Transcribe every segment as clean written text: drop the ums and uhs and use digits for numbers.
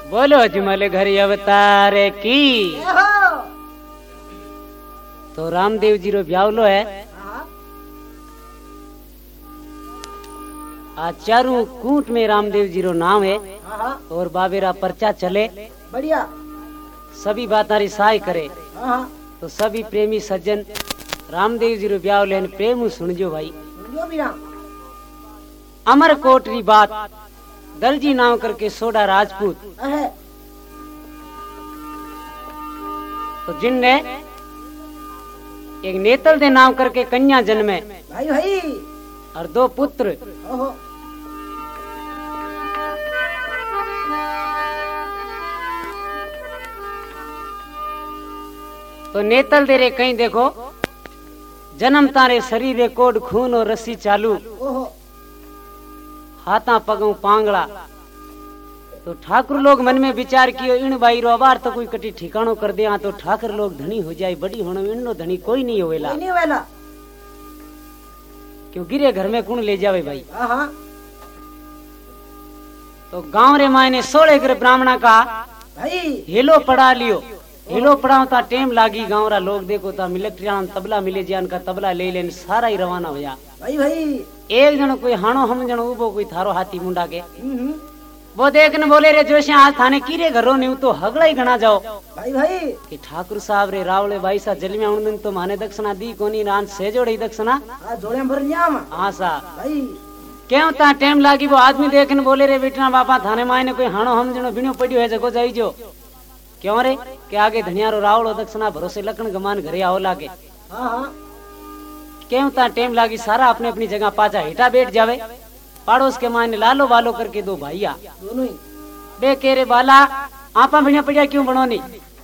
बोलो अजमल घर अवतार की। तो रामदेव जी रो ब्यावलो है आज चारू कूट में रामदेव जी रो नाम है और बाबेरा पर्चा चले बढ़िया सभी बातारी सहाय करे। तो सभी प्रेमी सज्जन रामदेव जी रो ब्यावले है प्रेम सुनजो भाई। अमर कोट री बात दलजी नाम करके सोडा राजपूत तो जिनने एक नेतल दे नाम करके कन्या जन्मे भाई भाई और 2 पुत्र। तो नेतल दे रे कहीं देखो जन्म तारे शरीर रे कोड खून और रस्सी चालू हाथा पगों पांगड़ा। तो ठाकुर लोग मन में विचार कियो इन बाई रो अबार तो कोई कटी ठिकानो कर दे तो ठाकुर लोग धनी हो जाए बड़ी होनो इनो धनी कोई नहीं होवेला क्यों गिरे घर में कौन ले जावे भाई। तो गांव रे मायने 16 घर ब्राह्मणा का भाई हेलो पढ़ा लियो। हेलो पढ़ावता टेम लागी गांव रा लोग देखो ता मिलिट्री तबला मिले जान का तबला ले लेन सारा ही रवाना होया। भाई भाई एक जनो कोई हाणो हम जनो उबो कोई थारो हाथी मुंडा के वो देखने बोले रे जोशी आज थाने कीरे घरों नहीं तो हगड़ा ही गणा जाओ भाई भाई कि ठाकुर साहब रे रावले भाई सा जल में उन दिन तो माने दक्षिणा दी कोनी रान से जोड़े दक्षिणा जोड़े भर लिया हाँ सा भाई क्यों ता टाइम लागी वो आदमी देखने बोले रे बेटना बापा थाने मायने कोई हाणो हम जनो बिनो पड़ियो है जगो जाई जो क्यों रे के आगे धनियारो रावलो दक्षिणा भरोसे लकन गमान घरे आओ लागे। क्यों ता टाइम लागी सारा अपने अपनी जगह पाचा हेठा बैठ जावे। पड़ोस के मायने लालो वालो करके 2 भाईया दोनों ही बे केरे बाला आपा बिना पड़िया क्यों बनोनी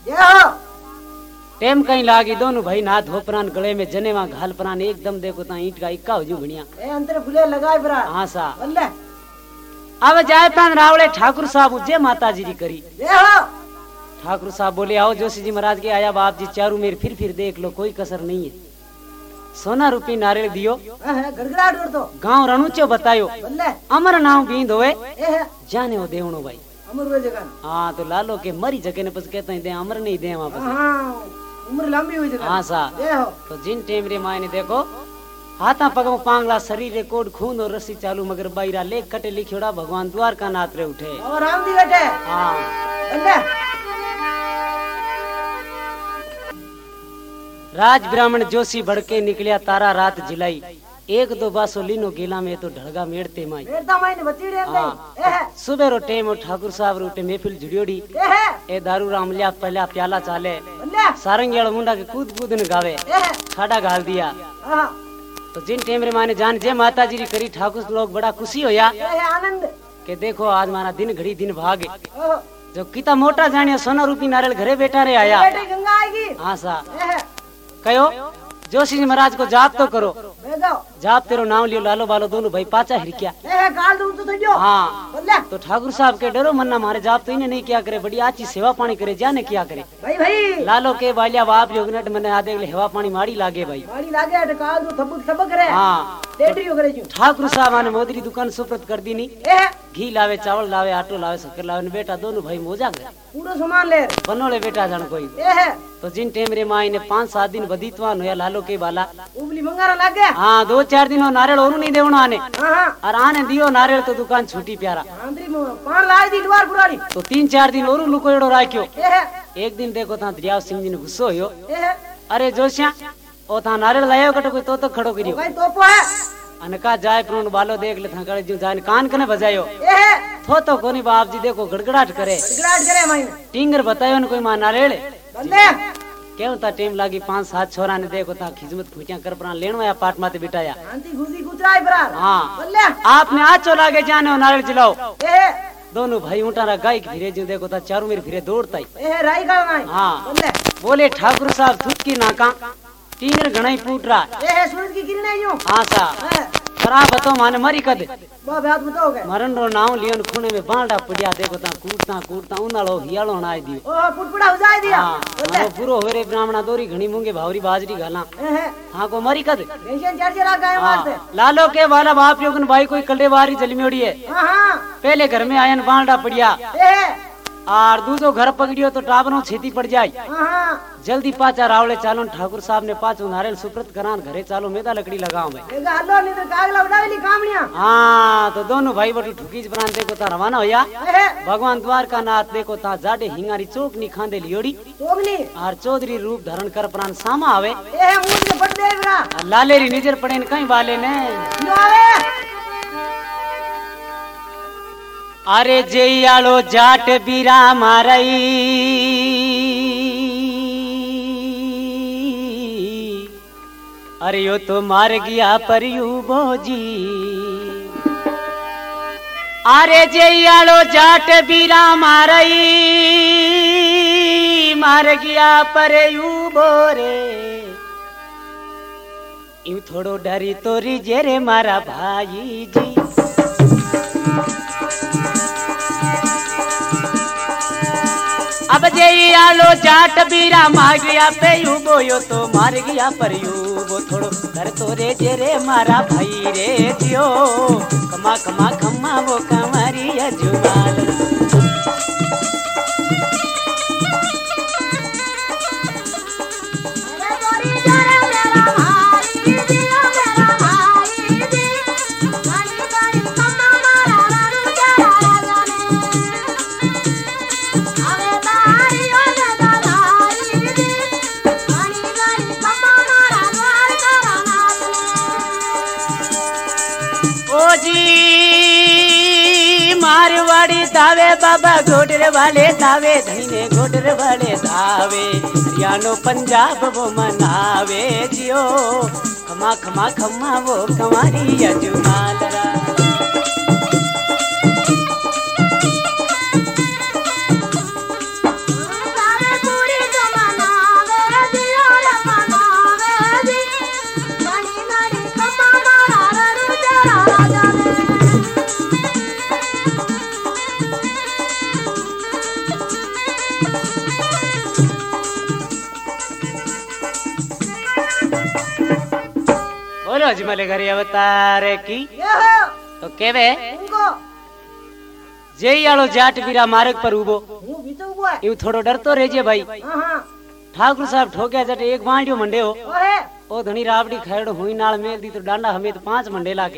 टेम कहीं लागी दोनों भाई ना धोपरान गले में जने वहां घाल परान एकदम देखो ता ईंट का इक्का हो जू बढ़िया अंतर फुले लगाए बरा हाँ सा अब जाए ता रावले ठाकुर साहब जय माता जी की करी। ठाकुर साहब बोले आओ जोशी जी महाराज के आया बाप जी चारू मेर फिर देख लो कोई कसर नहीं है। सोना रूपी नारियल दियो गांव रणुचो बतायो अमर नाम बींद होए जाने वो देवनो भाई अमर जगह। हाँ तो लालो के मरी जगह ने बस कहते हैं अमर नहीं दे वापस उम्र लंबी हुई जगह। हाँ सा तो जिन टेम रे मायने देखो हाथा पगों पांगला शरीर रे कोड खून और रस्सी चालू मगर बाईरा लेख कटे लिखियोड़ा भगवान द्वार का नाथ रे उठे और राम दी बैठे। हाँ राज ब्राह्मण जोशी भड़के निकलिया तारा रात जिलाई 1-2 बासो लीनो गेला में तो ढड़गा मेड़ते माई सुबह रो टेम ठाकुर साहब रोटे महफिल जुड़ियोड़ी ए दारू राम लिया पहला प्याला चाले सारंगियाल मुंडा के कूद कूद न गावे खाड़ा गाल दिया। तो जिन टेम रे माने जान जय माता जी करी ठाकुर लोग बड़ा खुशी होया आनंद के देखो आज मारा दिन घड़ी दिन भागे जो किता मोटा जानिया सोना रूपी नारियल घरे बैठा रे आया। हाँ सा कहो जोशी जी महाराज को जाप तो करो जाप तेरो नाम लियो लालो बालो दोनों भाई पाचा हिरकिया। हाँ तो ठाकुर साहब के डरो मन्ना मारे जाप तो इन्हें नहीं किया करे बड़ी अच्छी सेवा पानी करे जाने किया करे भाई भाई लालो के बालिया बाप योगनट मने आदे हवा पानी माड़ी लागे भाई हाँ ठाकुर साहब ने मोदरी दुकान सुप्रत कर दी नहीं घी लावे चावल लावे आटो लावे शक्कर लावे बेटा दोनों भाई मोजा गए पूरा सामान ले बनोले बेटा जान कोई तो जिन टेम रे माई ने 5-7 दिन बदीतवान होया लालो के बाला उबली मंगारा लाग गया। हाँ 2-4 दिन नारियल और नहीं देवनो आने और आने दियो नारियल तो दुकान छूटी प्यारा तो 3-4 दिन और लुकोड़ो राख्यो। एक दिन देखो था दरिया सिंह जी ने गुस्सो हो अरे जोशिया ओ था नारियल लायो कटो कोई तो खड़ो करियो अनका जाए प्रोन बालो देख ले था जो जान कान कने बजायो तो कोनी बाप जी देखो गड़गड़ाट करे टिंगर बतायो न कोई मां नारियल क्यों ता टेम लागी 5-7 छोरा ने देखो ता खिजमत फूटिया कर परा लेनो या पाट माते बिठाया। हाँ आपने आचो लागे जाने नारियल जिलाओ दोनों भाई उठारा गाय फिरे जो देखो ता चारों मेरे फिरे दौड़ता ही। हाँ बोले ठाकुर साहब थुटकी नाका टींगर घणाई पूट रहा। हाँ सा खराब बताओ माने मरी कद मरण रो नाम लियो खूने में बांडा पड़िया देखो ता कूटता उनालो हियालो नाय दियो पुटपुड़ा हो जाए दिया वो पूरो होरे ब्राह्मणा दोरी घणी मूंगे भावरी बाजरी गाला। हाँ को मरी कद लालो के वाला बाप योगन भाई कोई कल्डे बारी जलमियोड़ी है पहले घर में आयन बांडा पड़िया और दूसरो घर पकड़ियो तो टाबरों छेती पड़ जाए। जल्दी पाचा रावले चालो ठाकुर साहब ने पाचो नारियल सुप्रत करान घरे चालो मेदा लकड़ी लगाओ भाई। हाँ तो दोनों भाई बटू ठुकीज प्रांत देखो ता रवाना होया। भगवान द्वारका नाथ देखो ता जाडे हिंगारी चौक नी खांदे लियोड़ी और चौधरी रूप धारण कर प्राण सामा आवे। लालेरी निजर पड़े न कहीं वाले ने अरे जयालो जाट बीरा मारई अरे यो तो मार गया पर यू बोजी। अरे जयालो जाट बीरा मारई मार गया पर यू बोरे यू थोड़ो डरी तोरी जेरे मारा भाई जी। अब जे आलो जाट बीरा मार गया पे यू बोयो तो मार गया पर यू वो थोड़ो कर तो रे जेरे मारा भाई रे जियो कमा कमा खम्मा वो कमारी जुगाल। मारवाड़ी दावे बाबा घोटरे वाले दावे धीने घोटरे वाले दावे हरियाणो पंजाब वो मनावे जियो खमा खमा खमा वो कमारी अजुमालरा। अजमले घरे अवतार की तो केवे जय आलो जाट बीरा मार्ग पर उबो यू थोड़ो डरतो रहे भाई। ठाकुर साहब ठोक्या जट एक बांडियो मंडे हो ओ धनी रावड़ी खैड़ो हुई नाल मेल दी तो डांडा हमें तो 5 मंडे लागे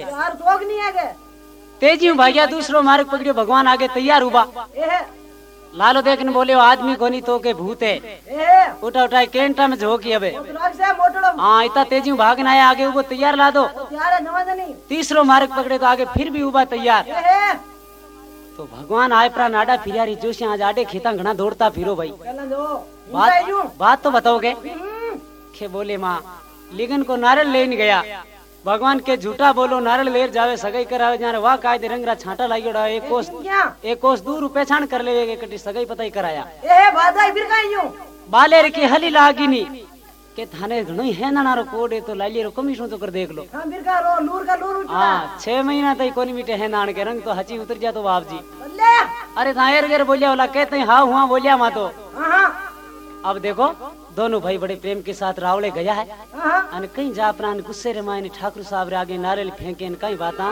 तेजी भाग्या दूसरो मार्ग पकड़ियो भगवान आगे तैयार उबा। लालो देखने बोले आदमी कोनी तो के भूत है उठा उठाए केंटा में झोंकी अबे। हाँ इतना तेजी भागना है आगे वो तैयार ला दो। तीसरो मार्ग पकड़े तो आगे फिर भी उबा तैयार। तो भगवान आए प्रा नाडा फिरियारी जोशी आज आडे खेता घना दौड़ता फिरो भाई। बात तो बताओगे के बोले माँ लिगन को नारियल लेने गया भगवान के झूठा बोलो नारियल लेर जावे सगाई करावे जाने वाह कायदे रंगरा छांटा लागियोड़ा एक कोस दूर पहचान कर लेवे कटी सगाई पता ही कराया। बालेर की हली लागी नी के थाने घणो है नारो कोडे तो लाली रो कमीशन तो कर देख लो। हाँ 6 महीना तई कोनी मिटे है नान के रंग तो हची उतर जा तो बाप जी। अरे थायर गेर बोलिया वाला कहते हाँ हुआ बोलिया मा तो। अब देखो दोनों भाई बड़े प्रेम के साथ रावले गया है अन कहीं जा प्राण गुस्से रे मायने ठाकुर साहब रे आगे नारियल फेंके न कहीं बात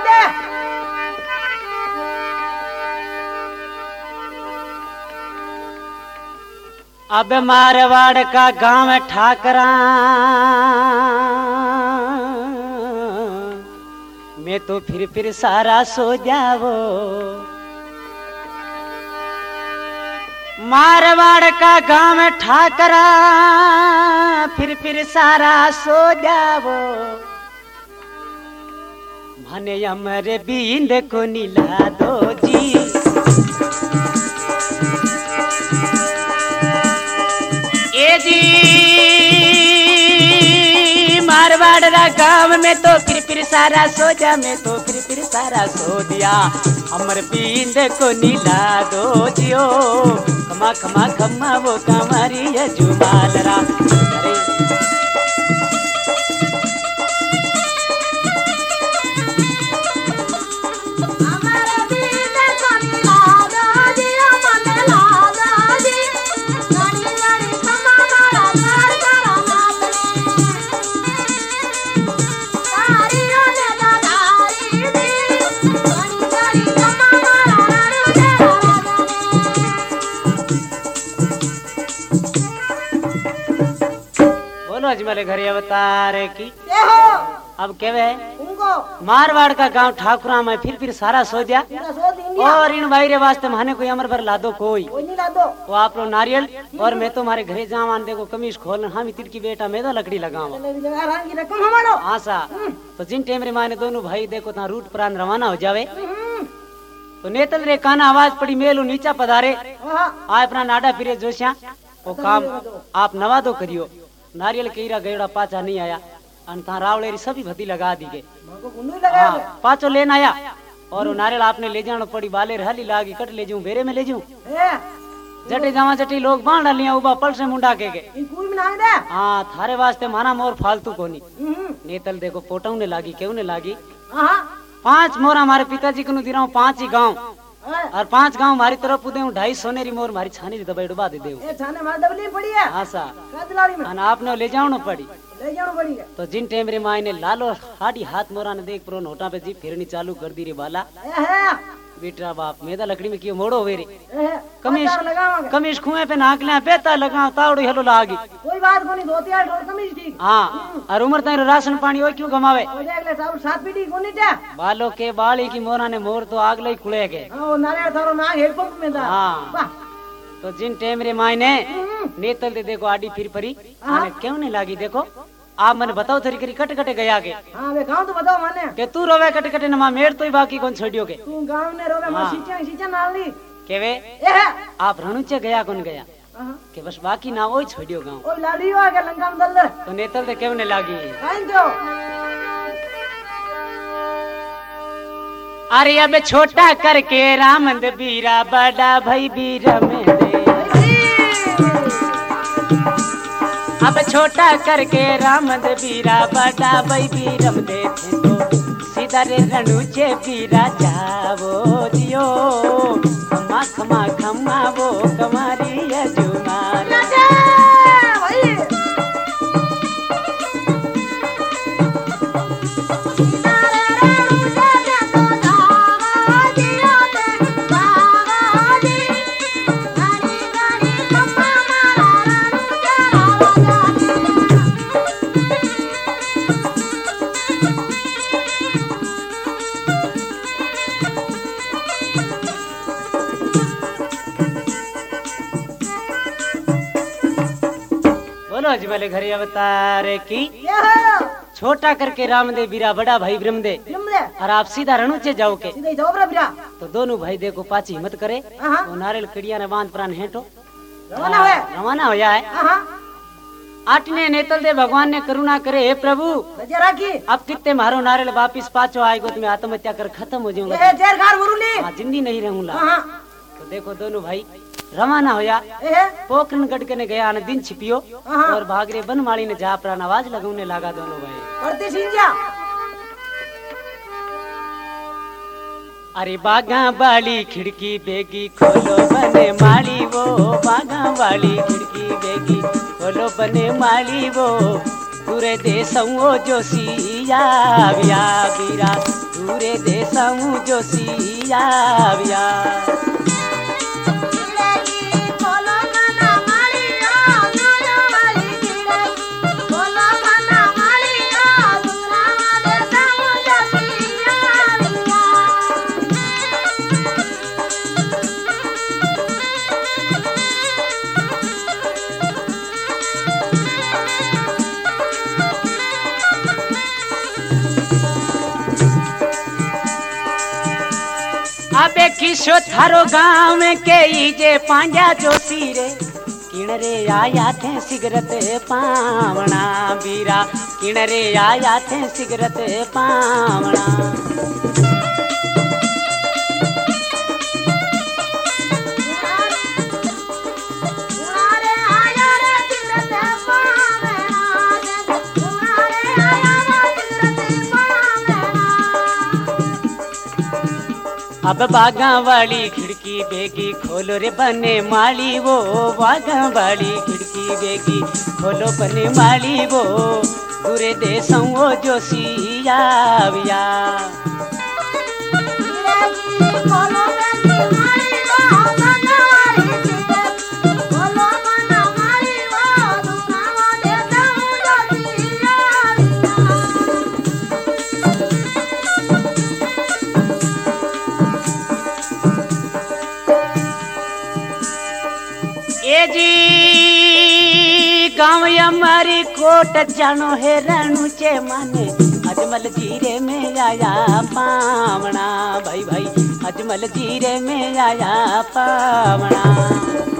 अब मारवाड़ का गांव ठाकरा मैं तो फिर सारा सो जावो। मारवाड़ का गांव ठाकरा फिर सारा सो जावो भने अमरे बींद को नीला दो जी। ए जी मारवाड़ गांव में तो फिर सारा सो जा मैं तो फिर सारा सो दिया अमर बींद को नीला दो जियो खमा खमा खमा वो कमारी जुमालरा। अजमल घरे अवतार की। ये हो अब केवे उनको मारवाड़ का गांव ठाकुरा में फिर सारा सो दिया पूरा सोच इंडिया और इन भाई रे वास्ते माने कोई अमर पर लादो कोई कोई नहीं ला दो वो आप लोग नारियल और मैं तो हमारे घरे जावान देखो कमीज खोल हम तिरकी बेटा मैं तो लकड़ी लगावा चले भी जगह रंग की रकम हमारो आशा तो जिन टाइम रे माने दोनों भाई देखो ता रूट प्राण रवाना हो जावे तो नेतल रे काना आवाज पड़ी मेलू नीचा पधारे हां आ अपना नाडा फिरे जोशिया वो काम आप नवा दो करियो नारियल केरा गयोड़ा पाचा नहीं आया अन ता रावले री सभी भती लगा दी के मको गुंडू लगा हाँ, पाचो लेन आया और वो नारियल आपने ले जानो पड़ी बाले रहली लागी कट ले जाऊं बेरे में ले जाऊं ए जटे जावा जटी लोग बांध लिया उबा पल से मुंडा के इन कोई बना दे हाँ थारे वास्ते माना मोर फालतू कोनी हम्म नेतल देखो पोटाऊ ने लागी क्यों ने लागी हां 5 मोर हमारे पिताजी को दिरा 5 ही गांव ए और 5 गांव हमारी तरफ उदे 2.5 सोनेरी मोर मारी छानी दबाई डुबा दे देऊ छाने मार दबली पड़ी है हाँ सा कदलारी में अन आपने ले जानो पड़ी ले जानो पड़ी है तो जिन टाइम रे माई ने लालो हाडी हाथ मोरा ने देख प्रो नोटा पे जी फिरनी चालू कर दी रे बाला ए बेटा बाप मेदा लकड़ी में क्यों मोड़ो वे रे ए कमीज लगावांगे कमीज खुए पे नाक ले बेता लगाओ तावड़ी हलो लागी कोई बात कोनी धोती है और कमीज ठीक हाँ और उम्र ताई राशन पानी हो क्यों गमावे हो जाएगा साहब सात पीटी कोनी टे बालों के बाली की मोरा ने मोर तो आग लई कुले के हां वो नारियल थारो ना हेड पंप में था हाँ। वाह तो जिन टाइम रे माई ने नेतल दे देखो आडी फिर परी आने क्यों नहीं लागी देखो आप मैंने बताओ थरी करी कट कटे गया के हां वे गांव तो बताओ माने के तू रोवे कट कटे नमा मेर तो ही बाकी कौन छोड़ियो के तू गांव ने रोवे हाँ। मैं सीचा नाल ली केवे ए है आप रणुचे गया कौन गया हां के बस बाकी ना वो छोड़ियो गांव ओ लाडी हो के लंका में दल तो नेतल दे क्यों नहीं लागी काइन तो अरे अब छोटा करके रामंद बीरा बड़ा भाई बीरा में दे अब छोटा करके रामंद बीरा बड़ा भाई बीरम दे थे तो सीधा रे रणुचे बीरा जावो दियो खमा खमा खमा वो कमारी यजुमान भाई बोलो अजमल घरे अवतार की ये है छोटा करके रामदेव बीरा बड़ा भाई ब्रह्मदेव जमले और आप सीधा रणुचे जाओ के सीधे जाओ बरा तो दोनों भाई देखो पाची हिम्मत करे हां वो नारियल कड़िया ने बांध प्राण हेटो रवाना हुए रवाना हो जाए हां आटने नेतल दे भगवान ने करुणा करे हे प्रभु बजे राखी अब कितने मारो नारियल वापिस पाचो आएगो तो मैं आत्महत्या कर खत्म हो जाऊंगा ए जेर घर वरुली हाँ, जिंदी नहीं रहूंगा हां तो देखो दोनों भाई रवाना होया ए पोखरन गढ़ के ने गया ने दिन छिपियो हाँ। और भागरे बनमाली ने जा प्राण आवाज लगाने लगा दोनों भाई पड़ती सिंजा अरे बागा वाली खिड़की बेगी खोलो बने माली वो बागा वाली खिड़की बेगी खोलो बने माली वो दूरे देशों जो सिया विया बीरा दूरे देशों जो सिया विया अबे किशो थारो गांव में के जे पांजा जोशी रे किणरे आया थे सिगरत पावना बीरा किणरे आया थे सिगरत पावना अब बागा वाली खिड़की बेगी खोलो रे बने माली वो बागा वाली खिड़की बेगी खोलो बने माली वो दूरे देशों वो जो सिया विया भाई कोट जानो है रणुचे माने अजमल जीरे में आया पावना भाई भाई अजमल जीरे में आया पावना।